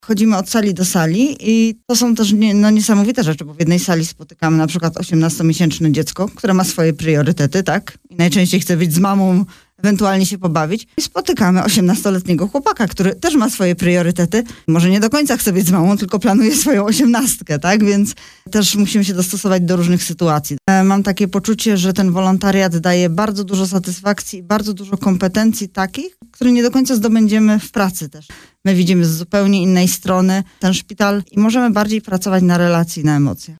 chodzimy od sali do sali i to są też niesamowite rzeczy, bo w jednej sali spotykamy na przykład 18-miesięczne dziecko, które ma swoje priorytety, tak? I najczęściej chce być z mamą, ewentualnie się pobawić. I spotykamy 18-letniego chłopaka, który też ma swoje priorytety. Może nie do końca chce być z mamą, tylko planuje swoją 18, tak? Więc też musimy się dostosować do różnych sytuacji. Mam takie poczucie, że ten wolontariat daje bardzo dużo satysfakcji i bardzo dużo kompetencji takich, które nie do końca zdobędziemy w pracy też. My widzimy z zupełnie innej strony ten szpital i możemy bardziej pracować na relacji, na emocjach.